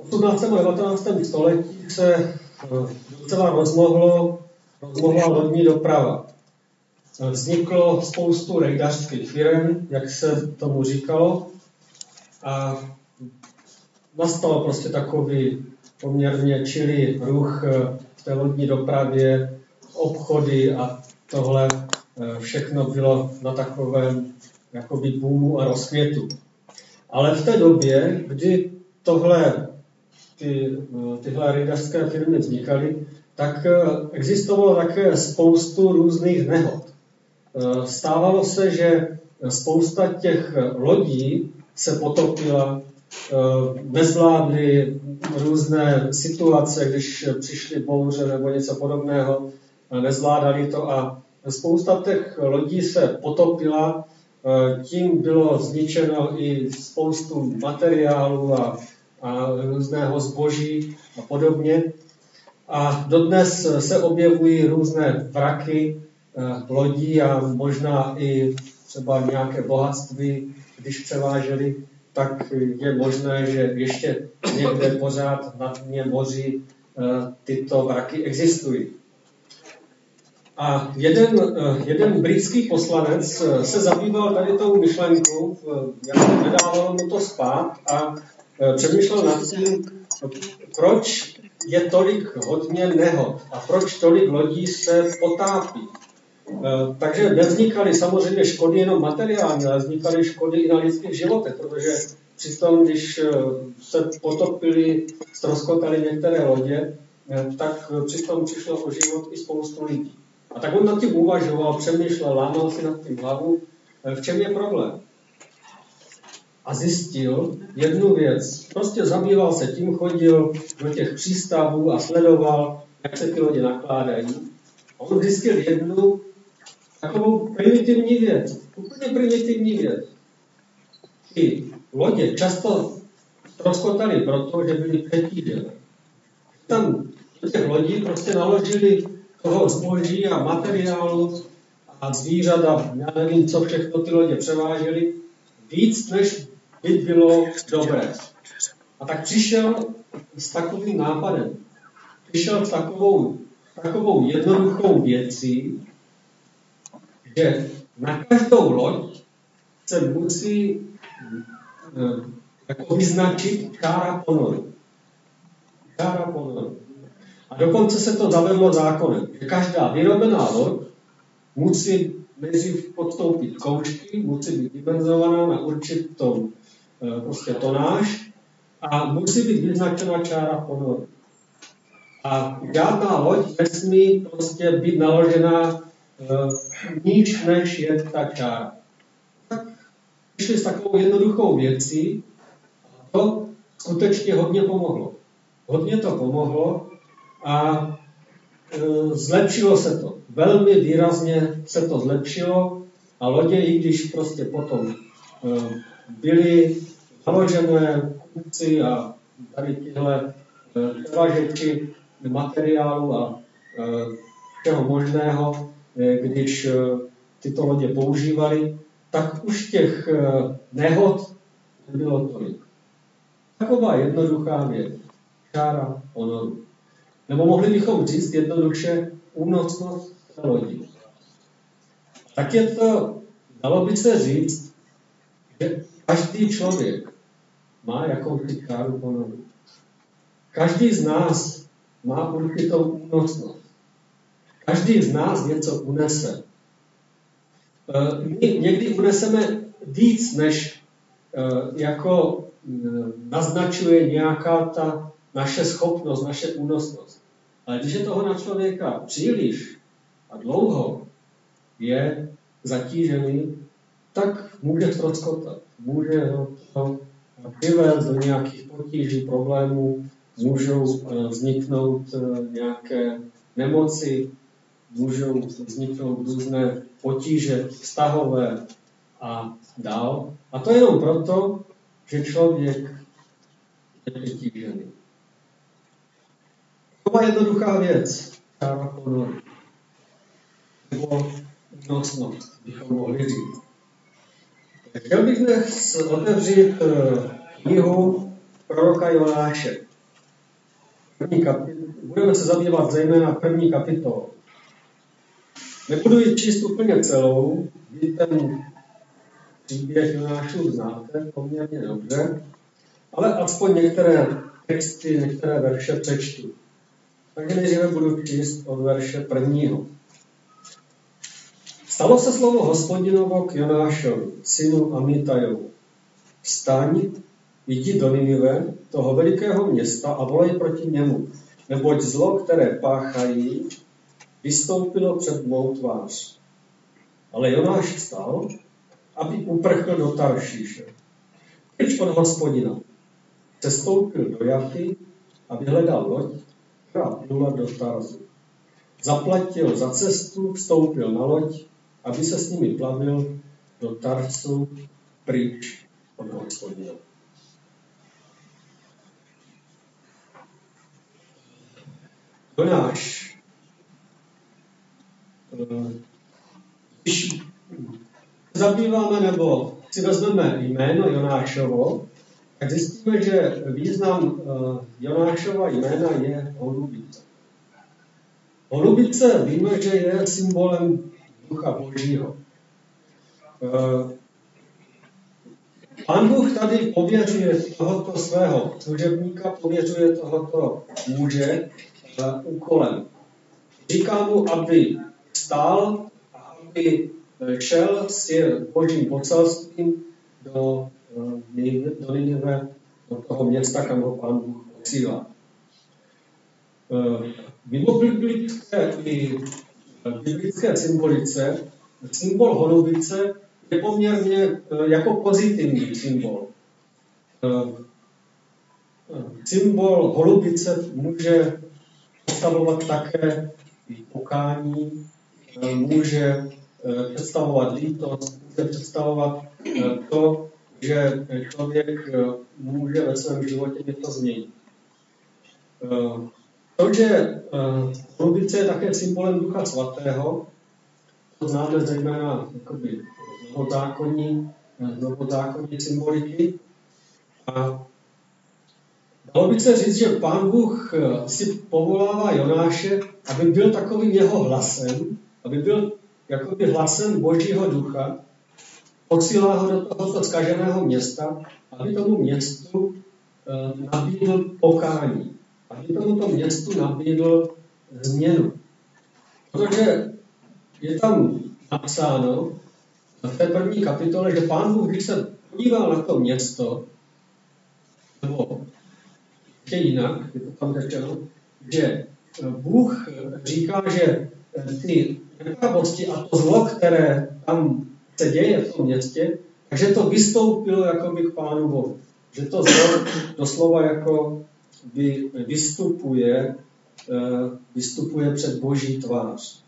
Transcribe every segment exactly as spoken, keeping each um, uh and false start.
osmnáctém a devatenáctém století se docela rozmohlo, rozmohla lodní doprava. Vzniklo spoustu rejdařských firm, jak se tomu říkalo, a nastal prostě takový poměrně čilý ruch v té lodní dopravě, obchody a tohle všechno bylo na takovém jakoby boomu a rozkvětu. Ale v té době, kdy tohle, ty, tyhle rejdařské firmy vznikaly, tak existovalo také spoustu různých nehod. Stávalo se, že spousta těch lodí se potopila, nezvládly různé situace, když přišly bouře nebo něco podobného, nezvládali to a spousta těch lodí se potopila, tím bylo zničeno i spoustu materiálu a, a různého zboží a podobně. A dodnes se objevují různé vraky lodí a možná i třeba nějaké bohatství, když převáželi, tak je možné, že ještě někde pořád na dně moří tyto vraky existují. A jeden, jeden britský poslanec se zabýval tady tou myšlenkou, jak nedávalo mu to spát a přemýšlel nad tím, proč je tolik hodně nehod a proč tolik lodí se potápí. Takže nevznikaly samozřejmě škody jenom materiální, ale vznikaly škody i na lidských životech, protože přitom, když se potopily, ztroskotaly některé lodě, tak přitom přišlo o život i spoustu lidí. A tak on nad tím uvažoval, přemýšlel, lámal si nad tím hlavu, v čem je problém. A zjistil jednu věc. Prostě zabýval se tím, chodil do těch přístavů a sledoval, jak se ty lodě nakládají. A on zjistil jednu takovou primitivní věc. Úplně primitivní věc. Ty lodě často ztroskotaly proto, že byly přetížené. Tam do těch lodí prostě naložili toho zboží a materiálu a zvířat a já nevím, co všechno ty lodě převážely, víc, než by bylo dobré. A tak přišel s takovým nápadem. Přišel s takovou, takovou jednoduchou věcí, že na každou loď se musí eh, jako vyznačit čára ponoru. Čára ponoru. A dokonce se to zavedlo zákonem, že každá vyrobená loď musí nejdřív podstoupit zkoušky, musí být dimenzovaná na určitou e, prostě tonáž a musí být vyznačena čára ponoru. A žádná loď nesmí prostě být naložena e, níž než je ta čára. Tak přišli s takovou jednoduchou věcí a to skutečně hodně pomohlo. Hodně to pomohlo a e, zlepšilo se to. Velmi výrazně se to zlepšilo a lodě, i když prostě potom e, byly naložené kupci a tady tyhle převažečky e, materiálu a e, všeho možného, e, když e, tyto lodě používali, tak už těch e, nehod nebylo tolik. Taková jednoduchá věc. Čára ponoru. Nebo mohli bychom říct jednoduše únosnost lodí. Tak je to, dalo by se říct, že každý člověk má jakousi čáru ponoru. Každý z nás má určitou únosnost. Každý z nás něco unese. My někdy uneseme víc, než jako naznačuje nějaká ta naše schopnost, naše únosnost. Ale když je toho na člověka příliš a dlouho je zatížený, tak může ztroskotat. Může to přivést do nějakých potíží, problémů, můžou vzniknout nějaké nemoci, můžou vzniknout různé potíže vztahové a dál. A to jenom proto, že člověk je přetížený. Taková jednoduchá věc, čára ponoru, nebo únosnost, bychom mohli říct. Chtěl bych dnes otevřít knihu proroka Jonáše. První kapitol, budeme se zabývat zejména první kapitolou. Nebudu ji číst úplně celou, vy ten příběh Jonášův znáte poměrně dobře, ale aspoň některé texty, některé verše přečtu. Takže nejdříve budu číst od verše prvního. Stalo se slovo Hospodinovo k Jonášovi, synu Amitajovu. Vstaň, jdi do Ninive, toho velikého města, a volej proti němu, neboť zlo, které páchají, vystoupilo před mou tvář. Ale Jonáš vstal, aby uprchl do Taršíše. Pryč od Hospodina. Přestoupil do Jafy a vyhledal loď, která plula do Tarzu. Zaplatil za cestu, vstoupil na loď, aby se s nimi plavil do Tarsu pryč od Hospodina. Jonáš, když zabýváme nebo si vezmeme jméno Jonášovo, tak zjistíme, že význam Jonášova jména je holubice. Holubice víme, že je symbolem Ducha Božího. Pán Bůh tady pověřuje tohoto svého služebníka, pověřuje tohoto muže úkolem. Říká mu, aby stál a aby šel s Božím poselstvím do, do Ninive, do toho města, kam ho Pán Bůh posílá. Mimo biblické i biblické symbolice, symbol holubice je poměrně jako pozitivní symbol. Symbol holubice může představovat také pokání, může představovat lítost, může představovat to, že člověk může ve svém životě něco změnit. To, že holubice je také symbolem Ducha Svatého, to známe zejména jakoby novozákonní, novozákonní symboliky. A dalo by se říct, že Pán Bůh si povolává Jonáše, aby byl takovým jeho hlasem, aby byl jakoby hlasem Božího ducha, posílá ho do tohoto zkaženého města, aby tomu městu nabídl pokání, aby tomuto městu nabídl změnu. Protože je tam napsáno v té první kapitole, že Pán Bůh, když se podíval na to město, nebo ještě jinak, je to tam řečeno, že Bůh říká, že ty nepravosti a to zlo, které tam se děje v tom městě, takže to vystoupilo jakoby k Pánu Bohu. Že to zlo doslova jako by vystupuje, vystupuje před Boží tvář.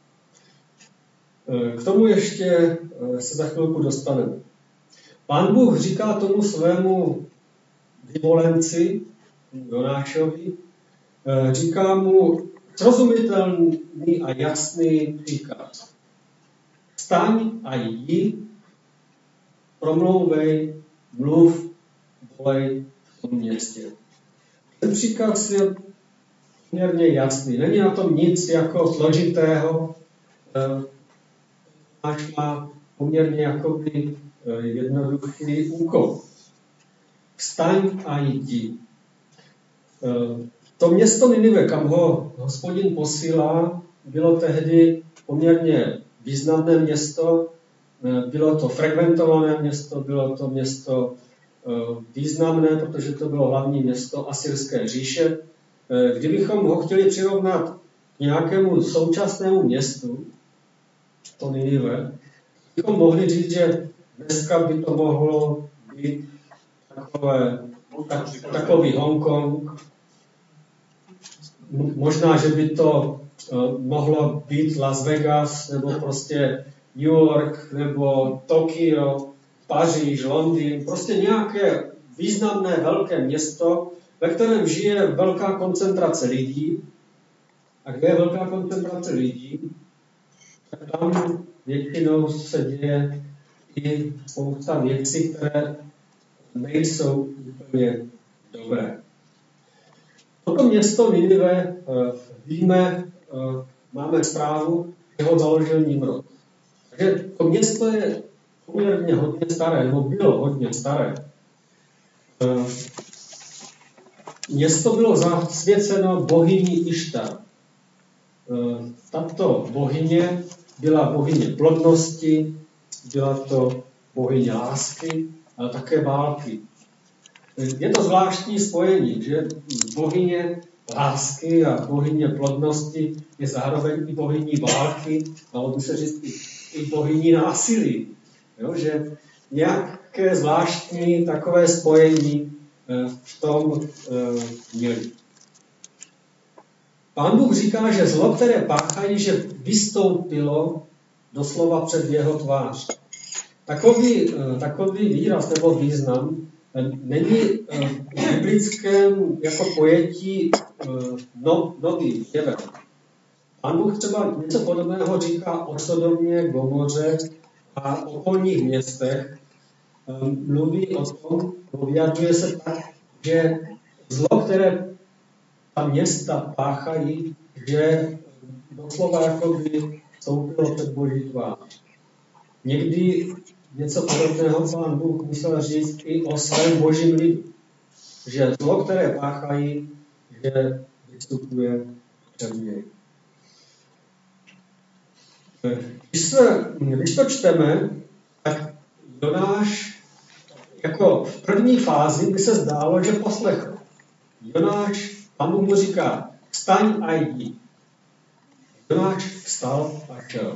K tomu ještě se za chvilku dostaneme. Pán Bůh říká tomu svému vyvolenci, Jonášovi, říká mu srozumitelný a jasný příkaz. Vstaň a jdi, promlouvej, mluv, volej v tom městě. Ten příkaz je poměrně jasný. Není na tom nic jako složitého. Náš má poměrně jakoby jednoduchý úkol. Vstaň a jdi. To město Ninive, kam ho Hospodin posílá, bylo tehdy poměrně významné město, bylo to frekventované město, bylo to město významné, protože to bylo hlavní město Asyrské říše. Kdybychom ho chtěli přirovnat k nějakému současnému městu, to Ninive, bychom mohli říct, že dneska by to mohlo být takové, tak, takový Hongkong. Možná, že by to uh, mohlo být Las Vegas, nebo prostě New York, nebo Tokio, Paříž, Londýn, prostě nějaké významné velké město, ve kterém žije velká koncentrace lidí. A kde je velká koncentrace lidí, tak tam většinou se děje i spousta věcí, které nejsou úplně dobré. Toto město Ninive víme, máme zprávu, že ho založil Nimrod. Takže to město je poměrně hodně staré, nebo bylo hodně staré. Město bylo zasvěceno bohyni Ištar. Tato bohyně byla bohyně plodnosti, byla to bohyně lásky, ale také války. Je to zvláštní spojení, že bohyně lásky a bohyně plodnosti je zároveň i bohyní války, dalo by se říct i bohyní násilí. Jo, že nějaké zvláštní takové spojení v tom měli. Pán Bůh říká, že zlo, které páchají, že vystoupilo doslova před jeho tvář. Takový, takový výraz nebo význam není v biblickém jako pojetí no, nový jevem. Pán Bůh třeba něco podobného říká o Sodomě, Gomoře a okolních městech. Mluví o tom, vyjadřuje se tak, že zlo, které ta města páchají, že doslova jako by vstoupilo před Boží tvář. Někdy něco podobného Pán Bůh musel říct i o svém božím lidu. Že zlo, které páchají, že vystupuje před něj. Když, se, když to čteme, tak Jonáš jako v první fázi by se zdálo, že poslechl. Jonáš, Pán Bůh mu říká, vstaň a jdi. Jonáš vstal a šel.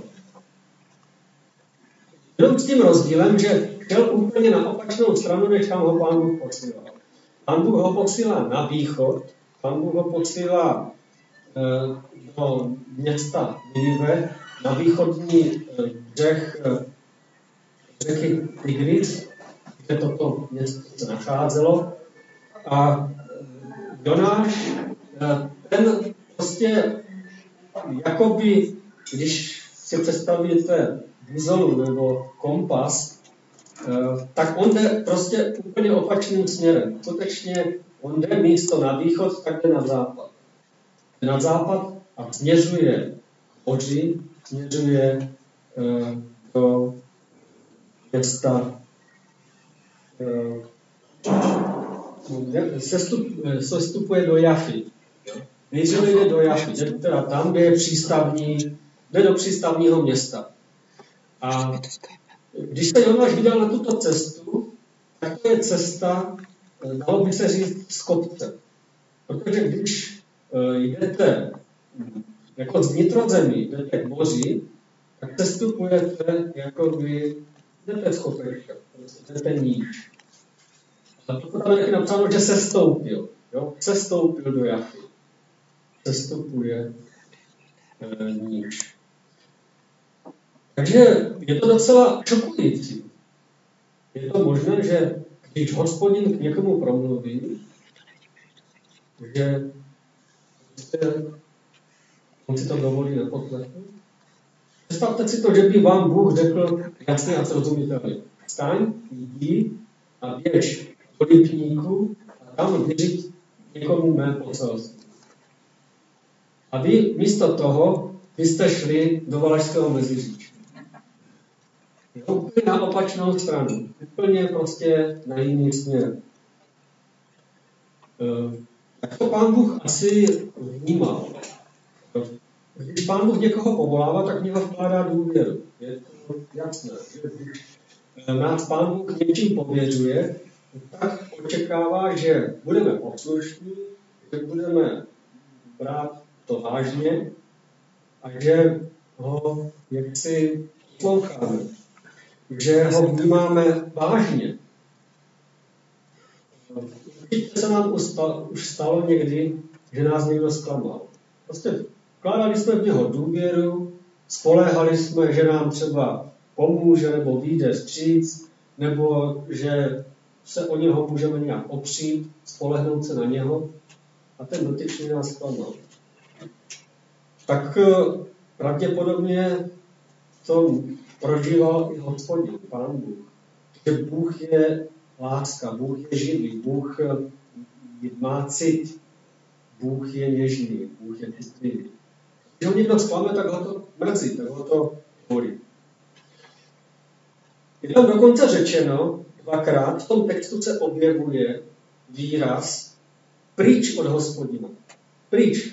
Jenom s tím rozdílem, že šel úplně na opačnou stranu, než tam ho Pán Bůh posílal. Pán Bůh ho posílá na východ, Pán Bůh ho posílá e, do města Ninive, na východní břeh e, řeky Tigris, kde toto město se nacházelo. A Jonáš, e, ten prostě jakoby, když si představíte buzolu nebo kompas, tak on jde prostě úplně opačným směrem. Skutečně on jde místo na východ, tak jde na západ. Jde na západ a směřuje k moři, směřuje do města, sestupuje do Jafy. Nejdříve jde do Jafy, jde teda tam, kde je přístavní, jde do přístavního města. A když se Jonáš vydal na tuto cestu, tak to je cesta, dalo by se říct, z kopce. Protože když jdete jako z vnitrozemí, jdete k moři, tak cestupujete, jako by jdete z kopečka, jdete níž. A to tam je napsáno, že se stoupil. Jo? Se stoupil do Jafy. Sestupuje e, níž. Takže je to docela šokující. Je to možné, že když Hospodin k někomu promluví, že on si to dovolí neposlechnout. Představte si to, že by vám Bůh řekl jasně a srozumitelně. Vstaň, jdi a běž do Lipníku a tam věřit někomu mé poselství. A vy místo toho, vy jste šli do Valašského Meziříčí. Úplně na opačnou stranu. Úplně prostě na jiný směr. Tak to Pán Bůh asi vnímal. Když Pán Bůh někoho povolává, tak něho vkládá důvěru. Je to jasné. Že když nás Pán Bůh něčím pověřuje, tak očekává, že budeme poslušní, že budeme brát to vážně a že ho jaksi posloucháme. Že ho vnímáme vážně. Určitě se nám už stalo někdy, že nás někdo zklamal. Prostě vkládali jsme v něho důvěru, spoléhali jsme, že nám třeba pomůže nebo vyjde vstříc, nebo že se o něho můžeme nějak opřít, spolehnout se na něho a ten dotyčný nás zklamal. Tak pravděpodobně to prožíval i Hospodin, Pán Bůh. Že Bůh je láska, Bůh je živý, Bůh má cit, Bůh je něžný, Bůh je citlivý. Když ho někdo zklame, tak ho to mrzí, tak ho to bolí. Je tam dokonce řečeno, dvakrát v tom textu se objevuje výraz pryč od Hospodina. Pryč.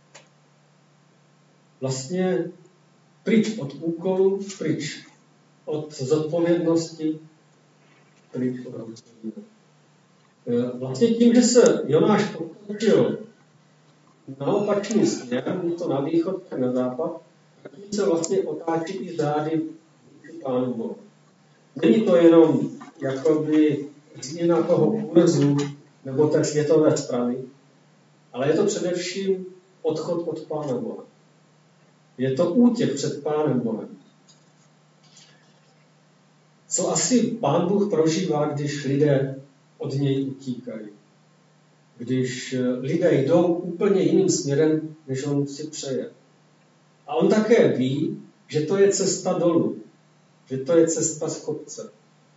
Vlastně pryč od úkolu, pryč od zodpovědnosti, pryč od Hospodina. Vlastně tím, že se Jonáš potočil na opačný směr, to na východ, tak na západ, tak tím se vlastně otáčí i zády Pánu Bohu. Není to jenom jakoby změna toho kurzu nebo té světové strany, ale je to především odchod od Pána Boha. Je to útěk před Pánem Bohem. Co asi Pán Bůh prožívá, když lidé od něj utíkají? Když lidé jdou úplně jiným směrem, než on si přeje. A on také ví, že to je cesta dolů, že to je cesta z kopce.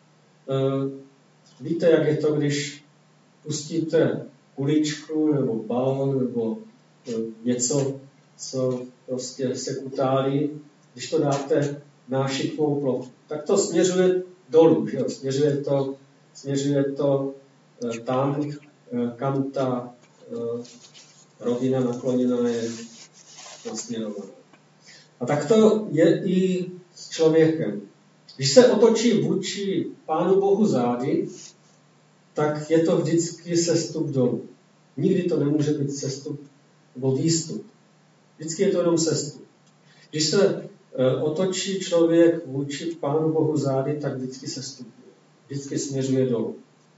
Víte, jak je to, když pustíte kuličku nebo balón nebo něco, co prostě se kutálí, když to dáte na šikmou plochu, tak to směřuje dolů, že jo? Směřuje to, směřuje to tam, kam ta rovina nakloněná je nasměrovaná. A tak to je i s člověkem. Když se otočí vůči Pánu Bohu zády, tak je to vždycky sestup dolů. Nikdy to nemůže být sestup nebo výstup. Vždycky je to jenom sestup. Když se otočí člověk vůči Pánu Bohu zády, tak vždycky sestupuje. Vždycky směřuje dolů.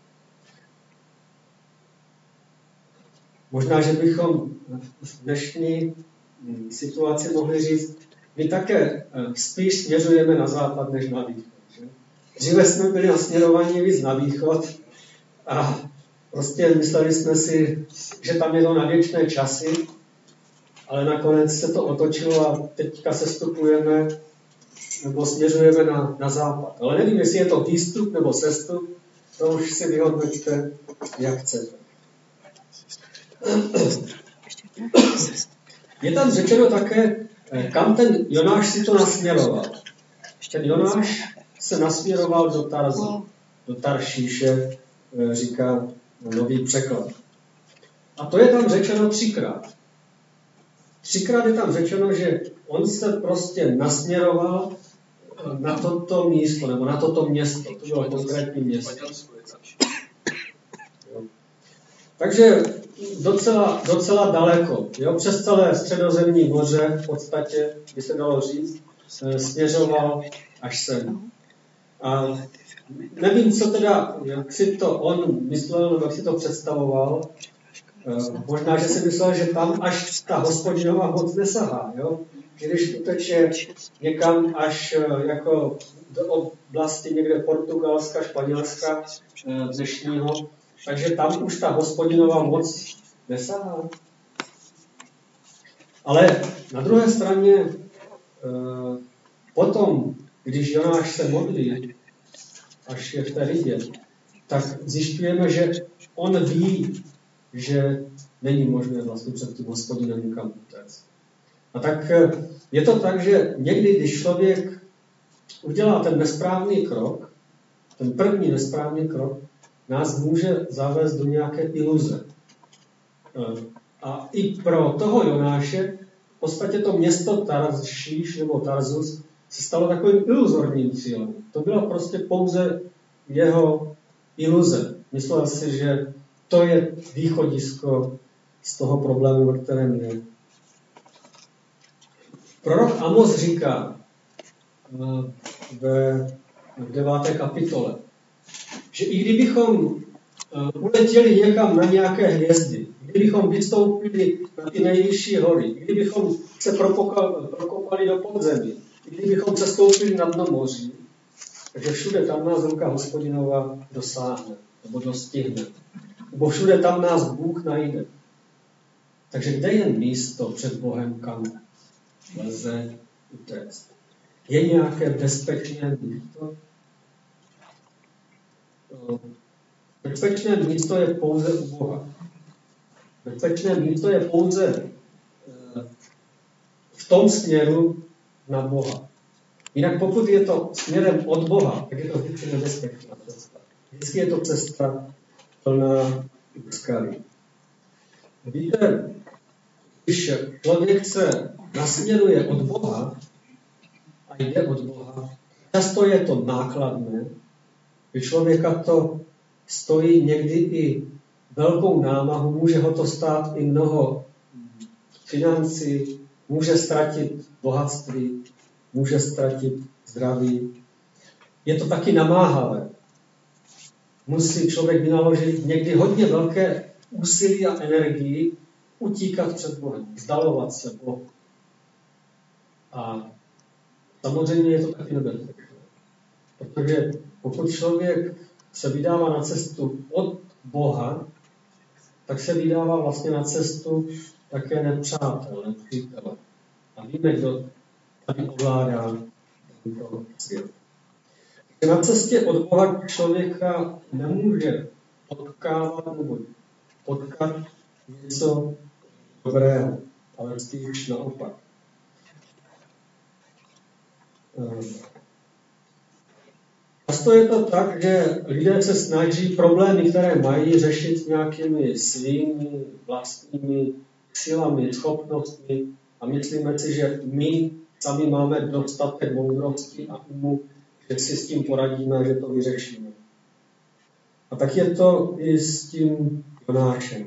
Možná, že bychom v dnešní situaci mohli říct, my také spíš směřujeme na západ, než na východ. Že? Dříve jsme byli nasměrovaní víc na východ a prostě mysleli jsme si, že tam je to na věčné časy, ale nakonec se to otočilo a teďka sestupujeme nebo směřujeme na, na západ. Ale nevím, jestli je to výstup nebo sestup, to už si vyhodnoťte, jak chcete. Je tam řečeno také, kam ten Jonáš si to nasměroval. Ten Jonáš se nasměroval do Tarzu, do Taršíše, říká nový překlad. A to je tam řečeno třikrát. Třikrát je tam řečeno, že on se prostě nasměroval na toto místo, nebo na toto město. To bylo konkrétní město. Takže docela, docela daleko, jo? Přes celé Středozemní moře v podstatě, by se dalo říct, směřoval až sem. A nevím, co teda, jak si to on myslel, nebo jak si to představoval. Možná, že si myslel, že tam až ta Hospodinová moc nesahá, jo? Když uteče někam až jako do oblasti někde Portugalska, Španělska dnešního, takže tam už ta Hospodinová moc nesahá. Ale na druhé straně potom, když Jonáš se modlí, až je v té rybě, tak zjišťujeme, že on ví, že není možné vlastně před tím Hospodinem nikam utéct. A tak je to tak, že někdy, když člověk udělá ten nesprávný krok, ten první nesprávný krok, nás může zavést do nějaké iluze. A i pro toho Jonáše v podstatě to město Taršíš nebo Tarzus se stalo takovým iluzorním cílem. To byla prostě pouze jeho iluze. Myslel si, že to je východisko z toho problému, ve kterém je. Prorok Amos říká ve deváté kapitole, že i kdybychom uletěli někam na nějaké hvězdy, kdybychom vystoupili na ty nejvyšší hory, kdybychom se prokopali do podzemí, kdybychom se stoupili na dno moří, takže všude tam nás ruka Hospodinova dosáhne, nebo dostihne. Nebo všude tam nás Bůh najde. Takže kde je místo před Bohem, kam lze utéct? Je nějaké bezpečné místo? Bezpečné místo je pouze u Boha. Bezpečné místo je pouze v tom směru na Boha. Jinak pokud je to směrem od Boha, tak je to vždycky nebezpečná cesta. Vždycky je to cesta plná úskalí. Víte, když člověk se nasměruje od Boha a jde od Boha, často je to nákladné, že člověka to stojí někdy i velkou námahu, může ho to stát i mnoho financí, může ztratit bohatství, může ztratit zdraví. Je to taky namáhavé. Musí člověk vynaložit někdy hodně velké úsilí a energii utíkat před Bohem, vzdalovat se Bohu. A samozřejmě je to taky nebezpečné. Protože pokud člověk se vydává na cestu od Boha, tak se vydává vlastně na cestu také nepřátel, nepřítele. A víme, kdo tady ovládá tento svět. Na cestě od Boha člověka nemůže potkávat nebo potkat něco dobrého, ale spíš naopak. Často je to tak, že lidé se snaží problémy, které mají, řešit nějakými svými vlastními silami, schopnostmi a myslíme si, že my sami máme dostatek moudrosti a umu, že si s tím poradíme, že to vyřešíme. A tak je to i s tím Jonášem.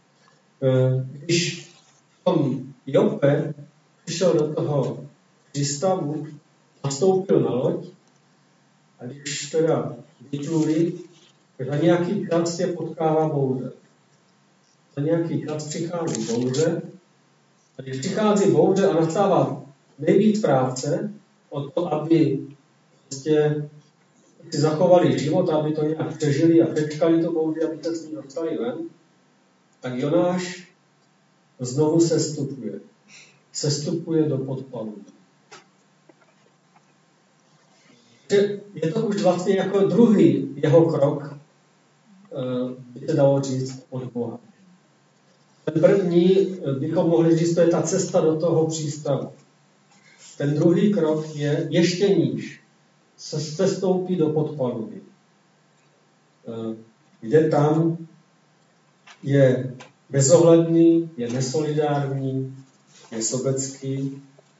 Když v tom Jope přišel do toho přístavu, nastoupil na loď a když teda vypluli, tak za nějaký čas je potkává bouře. Za nějaký čas přichází bouře a když přichází bouře a nastává nejvíc práce o to, aby prostě si zachovali život, aby to nějak přežili a přečkali to bouři, aby se s ní dostali ven, tak Jonáš znovu sestupuje. Sestupuje do podpalu. Je to už vlastně jako druhý jeho krok, by se dalo říct, od Boha. Ten první bychom mohli říct, to je ta cesta do toho přístavu. Ten druhý krok je ještě níž. Se sestoupí do podpaluby. Jde tam, je bezohledný, je nesolidární, je sobecký.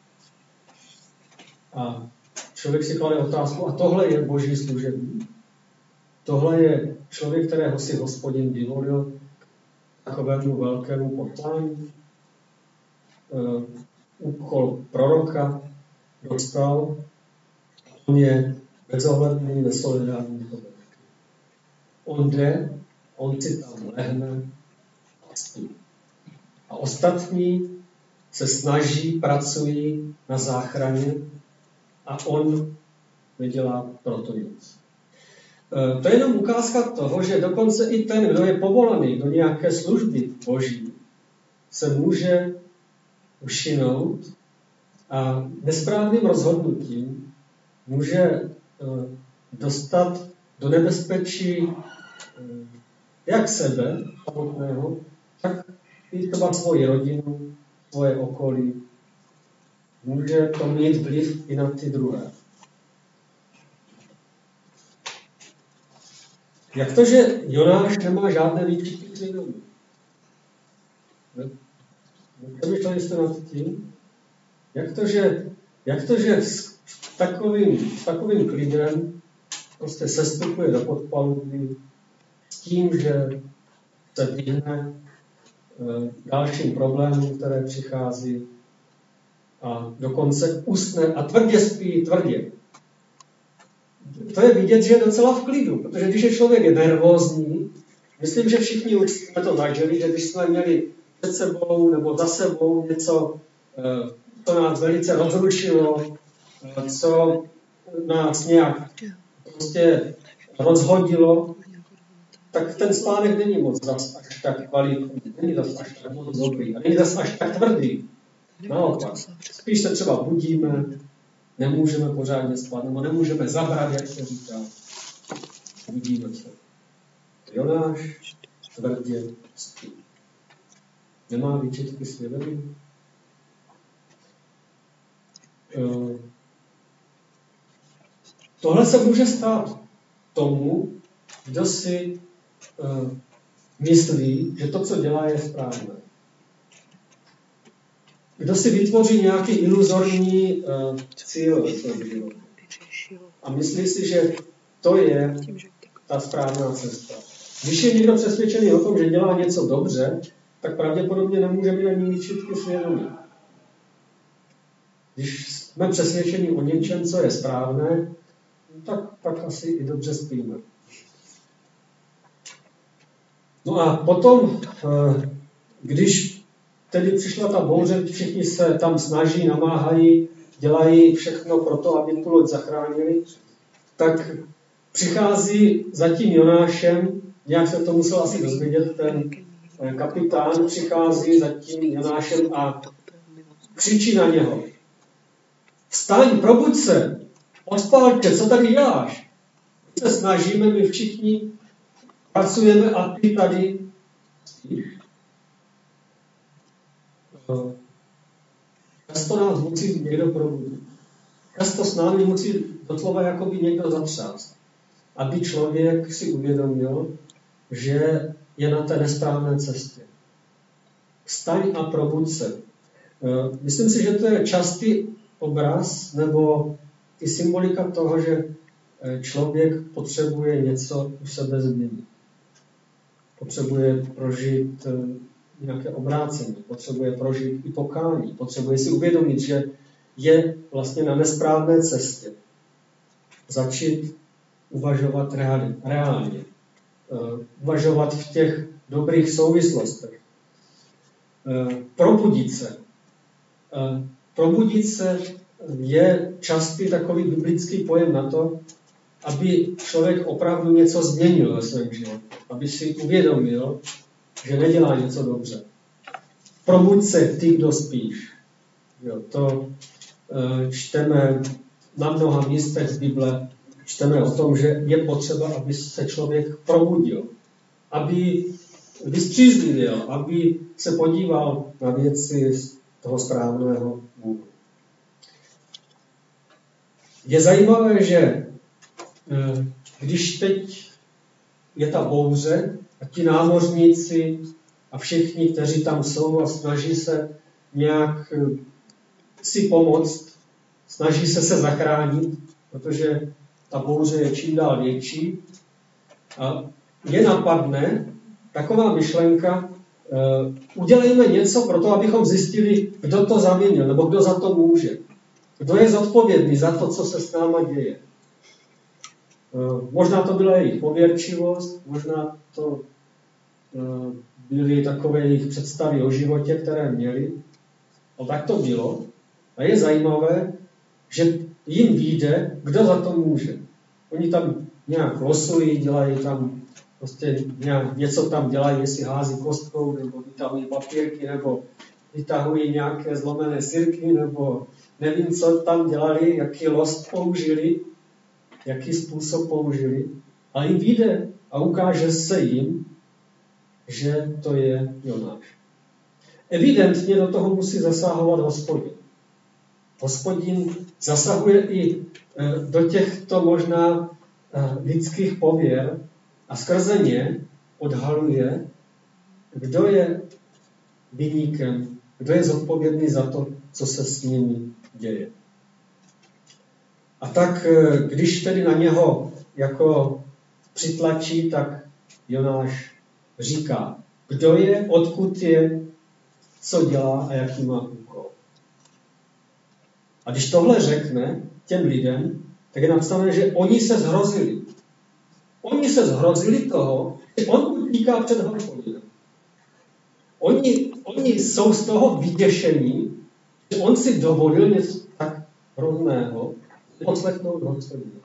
A člověk si klade otázku, a tohle je boží služebník. Tohle je člověk, kterého si Hospodin vyvolil k takovému velkému poslání. Uh, úkol proroka dostal. On je bezohledný, nesolidární člověk. On jde, on si tam lehne a spí. A ostatní se snaží, pracují na záchraně a on nedělá proto nic. To je jenom ukázka toho, že dokonce i ten, kdo je povolaný do nějaké služby boží, se může ušinout a nesprávným rozhodnutím může dostat do nebezpečí jak sebe samotného, tak i třeba svoji rodinu, svoje okolí. Může to mít vliv i na ty druhé. Jak to, že Jonáš nemá žádné výčitky svědomí? Přemýšleli jste nad tím? Jak to, že, jak to, že s takovým, s takovým klidem prostě sestupuje do podpaluby s tím, že se vyhne e, dalším problémům, které přichází a dokonce usne a tvrdě spí, tvrdě. To je vidět, že je docela v klidu, protože když je člověk nervózní, myslím, že všichni už jsme to zažili, že když jsme měli před sebou nebo za sebou něco, co nás velice rozrušilo, co nás nějak prostě rozhodilo, tak ten spánek není moc zas až tak kvalitní, není zas až tak moc dobrý, a není zas až tak tvrdý. Naopak, spíš se třeba budíme, nemůžeme pořádně spát, nebo nemůžeme zabrat, jak se říká. Budíme se. Jonáš tvrdě spí. Nemá výčitky svědomí? Tohle se může stát tomu, kdo si uh, myslí, že to, co dělá, je správné. Kdo si vytvoří nějaký iluzorní uh, cíl ve svém životě. A myslí si, že to je ta správná cesta. Když je někdo přesvědčený o tom, že dělá něco dobře, tak pravděpodobně nemůže mít ani výčitky svědomí. Když jsme přesvědčeni o něčem, co je správné, tak pak asi i dobře spíme. No a potom, když tedy přišla ta bouře, všichni se tam snaží, namáhají, dělají všechno pro to, aby tu loď zachránili, tak přichází za tím Jonášem, nějak se to musel asi dozvědět, ten kapitán přichází za tím Jonášem a křičí na něho. Vstaň, probuď se, odpálče, co tady děláš? My se snažíme, my všichni pracujeme a ty tady často nás musí někdo probudit. Často s námi musí doslova jakoby někdo zatřást, aby člověk si uvědomil, že je na té nesprávné cestě. Vstaň a probuď se. Myslím si, že to je častý obraz nebo i symbolika toho, že člověk potřebuje něco u sebe změnit. Potřebuje prožít nějaké obrácení, potřebuje prožít i pokání, potřebuje si uvědomit, že je vlastně na nesprávné cestě. Začít uvažovat reálně, reálně. Uvažovat v těch dobrých souvislostech. Probudit se. Probudit se je častý takový biblický pojem na to, aby člověk opravdu něco změnil ve svém životě. Aby si uvědomil, že nedělá něco dobře. Probuď se, ty, kdo spíš. Jo, to e, čteme na mnoha místech z Bible, čteme o tom, že je potřeba, aby se člověk probudil. Aby vystřízlivěl, aby se podíval na věci z toho správného úhlu. Je zajímavé, že e, když teď je ta bouře a ti námořníci a všichni, kteří tam jsou a snaží se nějak si pomoct, snaží se se zachránit, protože ta bouře je čím dál větší. A je napadne taková myšlenka, uh, udělejme něco pro to, abychom zjistili, kdo to zavinil, nebo kdo za to může. Kdo je zodpovědný za to, co se s náma děje. Uh, možná to byla jejich pověrčivost, možná to uh, byly takové jejich představy o životě, které měli. A tak to bylo. A je zajímavé, že jim vyjde, kdo za to může. Oni tam nějak losují, dělají tam prostě nějak, něco tam dělají, jestli hází kostkou, nebo vytahují papírky, nebo vytahují nějaké zlomené sirky, nebo nevím, co tam dělali, jaký lost použili, jaký způsob použili. A jim vyjde a ukáže se jim, že to je Jonáš. Evidentně do toho musí zasahovat Hospodin. Hospodin zasahuje i do těchto možná lidských pověr a skrze ně odhaluje, kdo je viníkem, kdo je zodpovědný za to, co se s nimi děje. A tak, když tedy na něho jako přitlačí, tak Jonáš říká, kdo je, odkud je, co dělá a jaký má úkol. A když tohle řekne těm lidem, tak je napsané, že oni se zhrozili. Oni se zhrozili toho, že on utíká před Hospodinem. Oni, oni jsou z toho vyděšení, že on si dovolil něco tak hrozného, poslechnout Hospodina.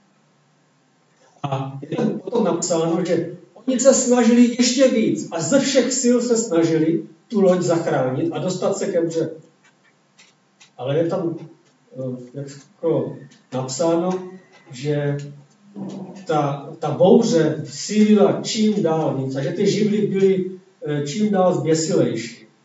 A je tam potom napsáno, že oni se snažili ještě víc a ze všech sil se snažili tu loď zachránit a dostat se ke břehu. Ale je tam jako napsáno, že ta, ta bouře sílila čím dál víc a že ty živly byly čím dál zběsilejší.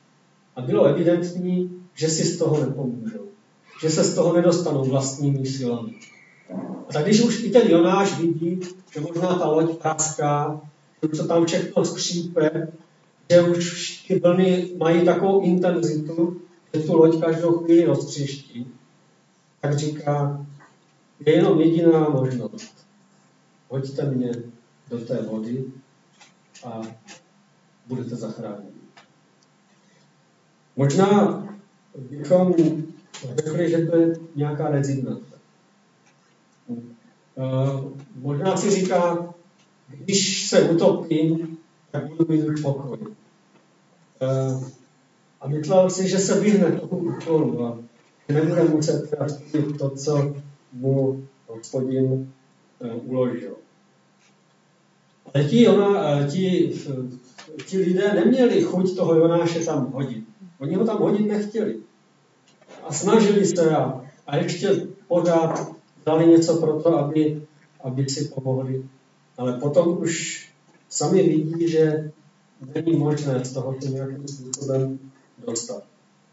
A bylo evidentní, že si z toho nepomůžou. Že se z toho nedostanou vlastními silami. A tak když už i ten Jonáš vidí, že možná ta loď praská, že už to tam všechno skřípe, že už ty vlny mají takovou intenzitu, že tu loď každou chvíli roztříští, tak říká, je jenom jediná možnost. Hoďte mě do té vody a budete zachráněni. Možná bychom řekli, že to je nějaká rezignace. Možná si říká, když se utopím, tak budu mít už pokoj. A myslel si, že se vyhne tomu úkolu a nebude muset splnit to, co mu Hospodin uložil. Ale ti, ona, ti, ti lidé neměli chuť toho Jonáše tam hodit. Oni ho tam hodit nechtěli. A snažili se a, a ještě pořád dali něco pro to, aby, aby si pomohli. Ale potom už sami vidí, že není možné z toho nějakým způsobem dostat.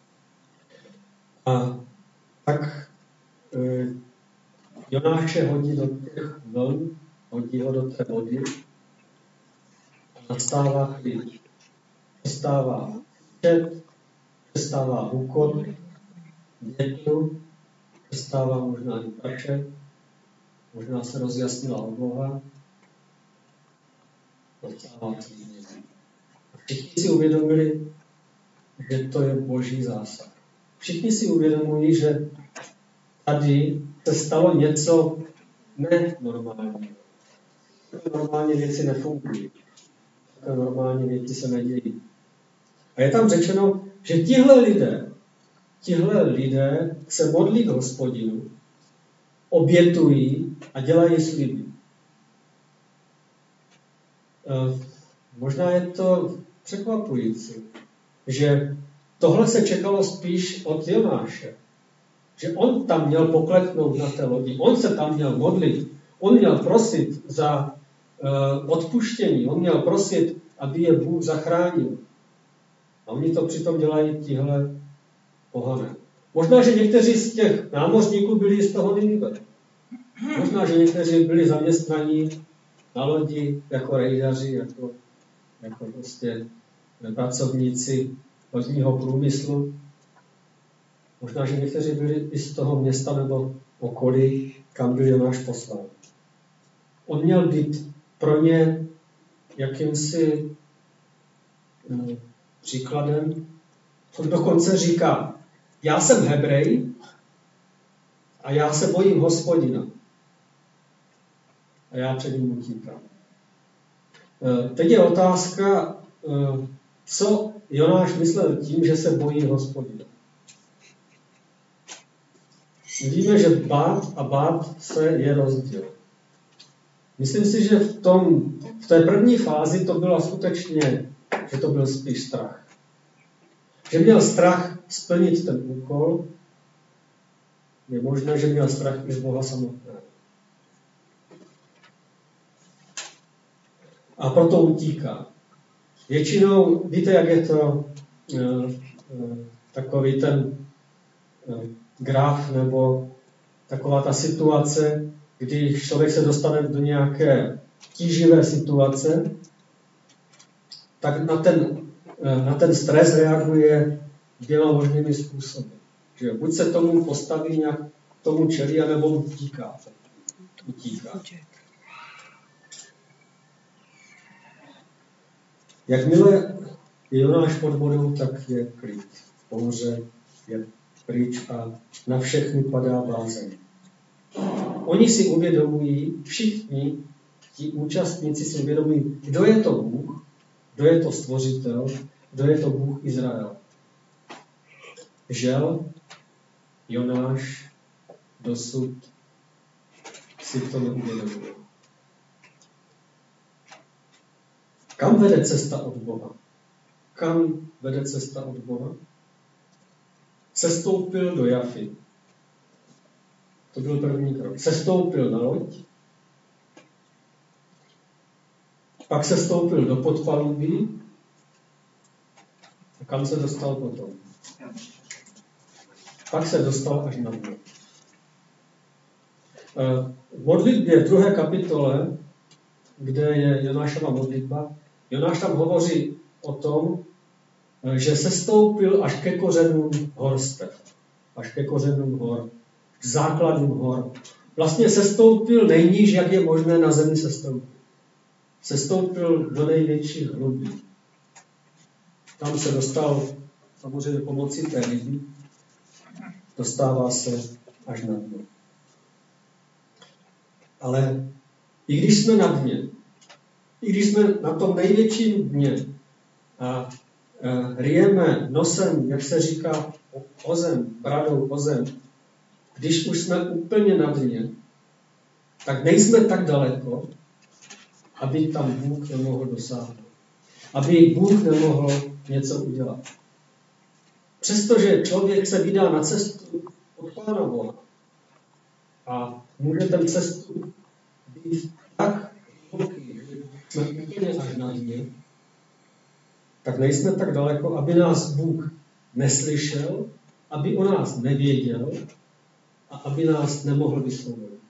A tak e, Jonáše hodí do těch vln, hodí ho do té vody a nastává klid. Přestává křičet, přestává hukot, větru, přestává možná i plačet, možná se rozjasnila obloha, nastává klid. Všichni si uvědomili, že to je boží zásah. Všichni si uvědomují, že tady se stalo něco nenormálního. Normálně věci nefungují. Normálně věci se nedějí. A je tam řečeno, že tihle lidé, tihle lidé se modlí k Hospodinu, obětují a dělají sliby. E, možná je to překvapující, že tohle se čekalo spíš od Jonáše. Že on tam měl pokleknout na té lodi, on se tam měl modlit, on měl prosit za uh, odpuštění, on měl prosit, aby je Bůh zachránil. A oni to přitom dělají tihle pohané. Možná, že někteří z těch námořníků byli z toho Ninive. Možná, že někteří byli zaměstnaní na lodi jako rejdaři, jako, jako prostě pracovníci lodního průmyslu. Možná, že někteří byli i z toho města nebo okolí, kam byl Jonáš poslán. On měl být pro ně jakýmsi no, příkladem. On dokonce říká, já jsem Hebrej a já se bojím Hospodina. A já před ním utíkám. Teď je otázka, co Jonáš myslel tím, že se bojí Hospodina. Víme, že bát a bát se je rozdíl. Myslím si, že v, tom, v té první fázi to bylo skutečně, že to byl spíš strach. Že měl strach splnit ten úkol, je možné, že měl strach i z Boha samotného. A proto utíká. Většinou, víte, jak je to e, e, takový ten e, graf nebo taková ta situace, kdy člověk se dostane do nějaké tíživé situace, tak na ten, na ten stres reaguje dvěma možnými způsoby. Že buď se tomu postaví nějak tomu čelí, anebo utíká. Utíká. Jakmile je Jonáš pod vodou, tak je klid. Bouře je pryč a na všechny padá bázeň. Oni si uvědomují, všichni ti účastníci si uvědomují, kdo je to Bůh, kdo je to stvořitel, kdo je to Bůh Izrael. Žel, Jonáš dosud si to neuvědomuje. Kam vede cesta od Boha? Kam vede cesta od Boha? Sestoupil do Jafy. To byl první krok. Sestoupil na loď, pak sestoupil do podpalubí, kam se dostal potom? Pak se dostal až na dno. V modlitbě druhé kapitole, kde je Jonášova modlitba, Jonáš tam hovoří o tom, že sestoupil až ke kořenům horstev. Až ke kořenům hor. K základům hor. Vlastně sestoupil nejníž, jak je možné na zemi sestoupit. Sestoupil do největších hlubin. Tam se dostal samozřejmě pomocí té ryby. Dostává se až na dno. Ale i když jsme na dně, i když jsme na tom největším dně a e, ryjeme nosem, jak se říká, o zem, bradou o zem, když už jsme úplně na dně, tak nejsme tak daleko, aby tam Bůh nemohl dosáhnout. Aby Bůh nemohl něco udělat. Přestože člověk se vydá na cestu od Pána Boha a může ten cestu být tak hluboký, že jsme úplně až na dně, tak nejsme tak daleko, aby nás Bůh neslyšel, aby o nás nevěděl a aby nás nemohl vysvobodit.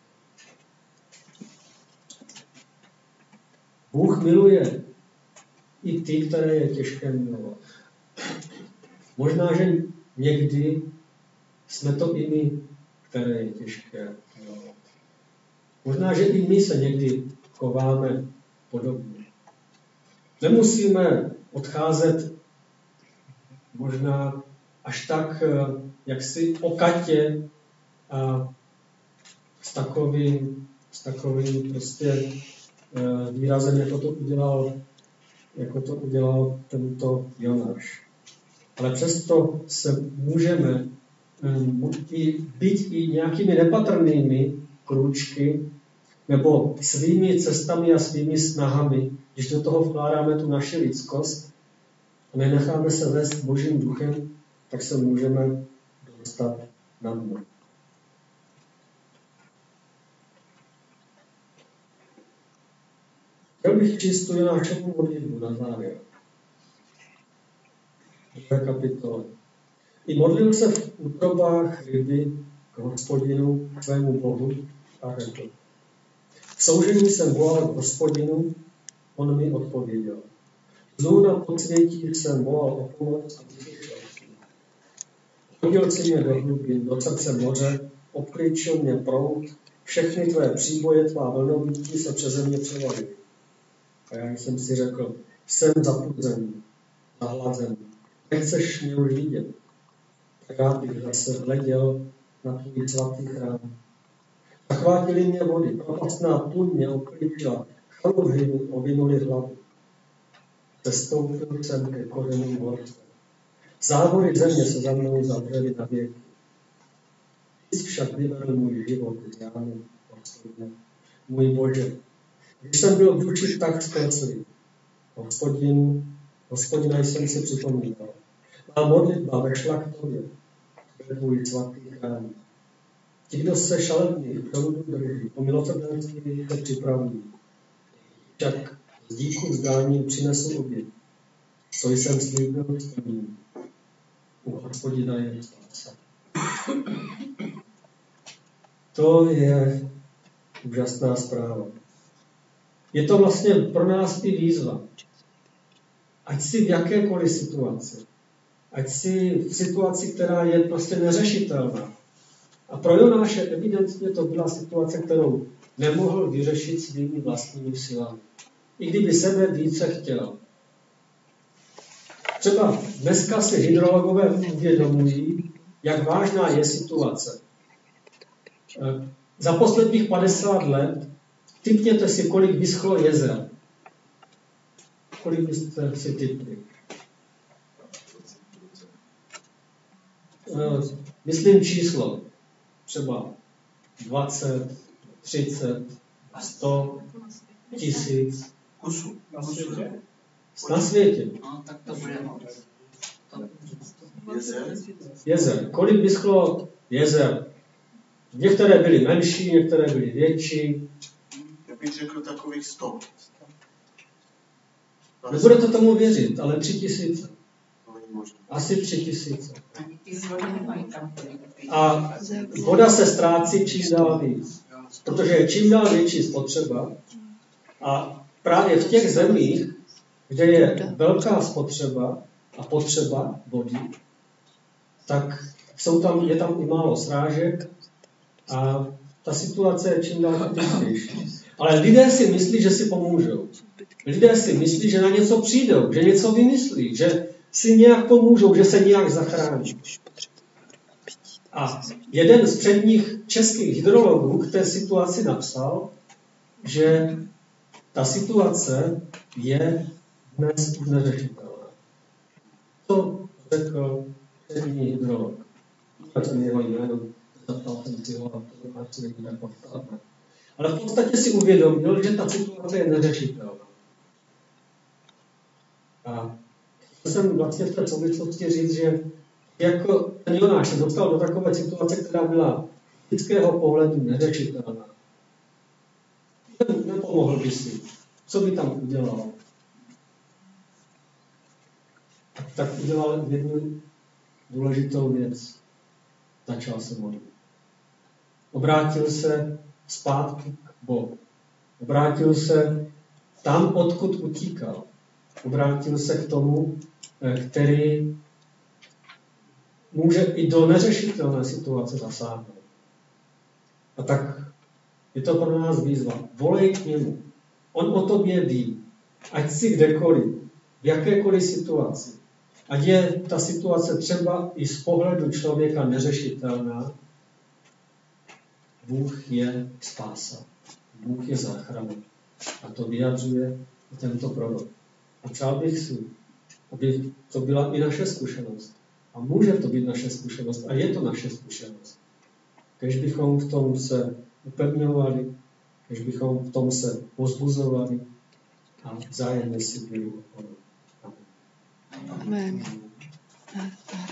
Bůh miluje i ty, které je těžké milovat. Možná, že někdy jsme to i my, které je těžké milovat. Možná, že i my se někdy chováme podobně. Nemusíme odcházet možná až tak, jak si okatě a s takovým, s takovým prostě výrazem, jako to udělal, jako to udělal tento Jonáš. Ale přesto se můžeme být i nějakými nepatrnými krůčky nebo svými cestami a svými snahami, když do toho vkládáme tu naši lidskost a nenecháme se vést Božím duchem, tak se můžeme dostat na dno. Chtěl bych číst tu Jonášovu modlitbu na závěr. V kapitole. I modlil se v útrobách ryby k Hospodinu, svému Bohu, a řekl: v soužení jsem volal k Hospodinu, on mi odpověděl. Znovu na podsvětí jsem volal o pomoc a vyslyšel jsem. Hodil si mě do hlubin, do srdce moře, obklíčil mě proud, všechny tvé příboje, tvá vlnovití se přeze mě převalily. A já jsem si řekl, jsem zapuzený, zahlazený, nechceš mě už vidět. Tak já bych zase hleděl na tvůj svatý chrám. Zachvátily mě vody, propastná tůň mě obklíčila, chaluhy mi ovinuli hlavu. Sestoupil jsem ke kořenům horce. Závory země se za mnou zavřely na věky. Ty jsi však vyvedl můj život z jámy, Hospodine, můj Bože. Když jsem byl v duši tak zkreslý, Hospodin, Hospodina jsem si připomínal. Má modlitba vešla k tobě, ve tvůj svatý chrám. Ti, kdo se šaletných proudů drží, po milosrdenství se připravují. Však z díku vzdáním přinesu oběť. Co jsem slíbil, splním. U Hospodina je spása. To je úžasná zpráva. Je to vlastně pro nás i výzva. Ať si v jakékoliv situaci, ať si v situaci, která je prostě neřešitelná. A pro Jonáše evidentně to byla situace, kterou nemohl vyřešit svými vlastními silami. I kdyby sebe více chtěl. Třeba dneska si hydrologové uvědomují, jak vážná je situace. Za posledních padesát let tipněte si, kolik vyschlo jezer. Kolik byste si tipli? Myslím číslo. Třeba dvacet, třicet, sto, tisíc. Kusů. Na světě? Na světě. No, tak to bude moc. Jezer? Jezer. Kolik vyschlo jezer? Některé byly menší, některé byly větší. Já bych řekl takových sto. Nebudete tomu věřit, ale tři tisíce. To není Asi tři tisíce. Ani ty z vody nemají kam. A voda se ztrácí čím dál víc, protože je čím dál větší spotřeba a právě v těch zemích, kde je velká spotřeba a potřeba vody, tak jsou tam, je tam i málo srážek a ta situace je čím dál těžší. Ale lidé si myslí, že si pomůžou. Lidé si myslí, že na něco přijdou, že něco vymyslí, že si nějak pomůžou, že se nějak zachrání. A jeden z předních českých hydrologů k té situaci napsal, že ta situace je dnes už neřešitelná. To řekl přední hydrolog. To jsem jeho jméno, zaptal jsem si ho a to dokážu není tak podstatné. Ale v podstatě si uvědomil, že ta situace je neřešitelná. A jsem vlastně v té souvislosti říct, že jako ten Jonáš se dostal do takové situace, která byla z lidského pohledu neřešitelná. Nepomohl by si. Co by tam udělal? Tak udělal jednu důležitou věc. Začal se modlit. Obrátil se zpátky k Bohu. Obrátil se tam, odkud utíkal. Obrátil se k tomu, který může i do neřešitelné situace zasáhnout. A tak je to pro nás výzva. Volej k němu. On o tobě ví. Ať si kdekoliv, v jakékoliv situaci. Ať je ta situace třeba i z pohledu člověka neřešitelná, Bůh je spása. Bůh je záchrana. A to vyjadřuje tento prorok. A přál bych si, aby to byla i naše zkušenost. A může to být naše zkušenost. A je to naše zkušenost. Když bychom v tom se upevňovali, když bychom v tom se pozbuzovali a vzájemně si byli oporu. Amen. Amen.